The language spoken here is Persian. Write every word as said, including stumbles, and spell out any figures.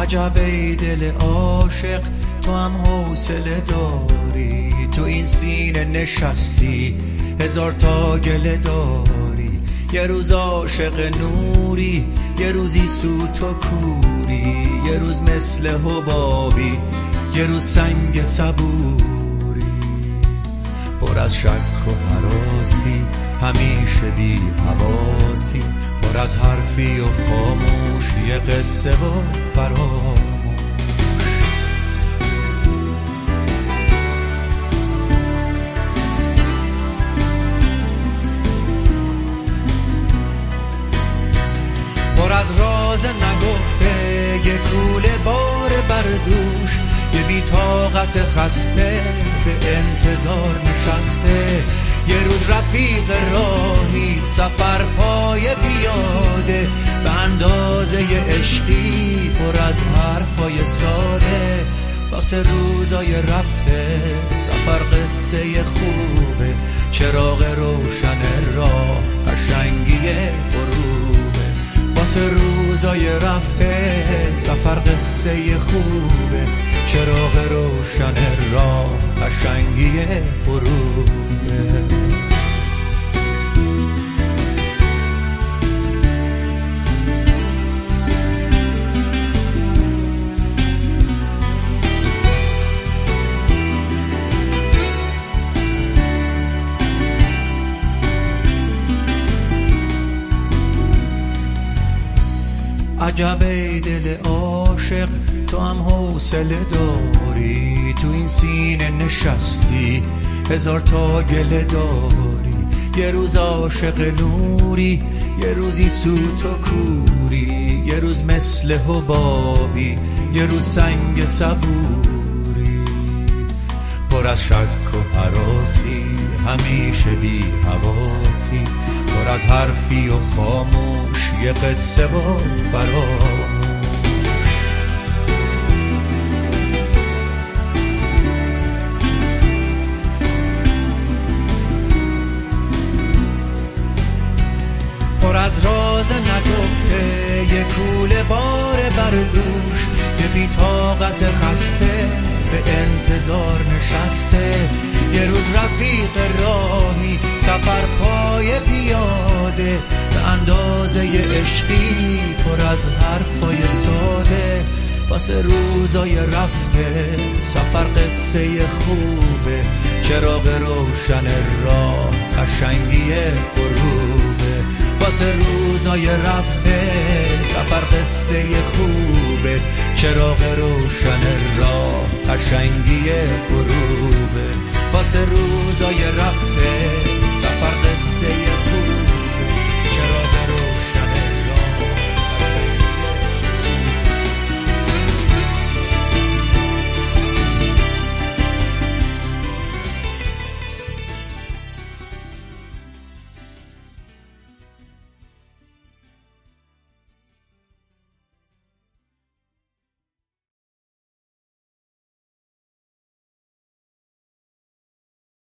عجب ای دل عاشق تو هم حوصله داری، تو این سینه نشستی هزار تا گله داری. یه روز عاشق نوری، یه روزی سوت و کوری، یه روز مثل حبابی، یه روز سنگ صبوری. پر از شک و هراسی، همیشه بی حواسی، پر از حرفی و خاموش، یه قصه و فراموش. پر از راز نگفته، یه کوله بار بردوش، یه بی طاقت خسته به انتظار نشسته. یه روز رفیق راهی، سفر پای پیاده، به اندازه عشقی پر از حرفای ساده. واسه روزای رفته سفر قصه خوبه، چراغ روشن راه قشنگی غروبه. واسه روزای رفته سفر قصه خوبه، چراغ روشن راه قشنگی غروبه. عجب ای دل عاشق تو هم حوصله داری، تو این سینه نشستی هزار تا گله داری. یه روز عاشق نوری، یه روزی سوت و کوری، یه روز مثل حبابی، یه روز سنگ صبوری. پر از شک و هراسی، همیشه بی حواسی، پر از حرفی و خاموش، یه قصه و فراموش. پر از راز نگفته، یه کوله بار بردوش، یه بی طاقت خسته به انتظار نشسته. یه روز رفیق راهی، سفر پای پیاده، به اندازه عشقی پر از حرفای ساده. واسه روزای رفته سفر قصه خوبه، چراغ روشن راه قشنگی غروبه. واسه روزای رفته سفر قصه خوبه، چراغ روشن راه قشنگی غروبه. واسه روزای رفته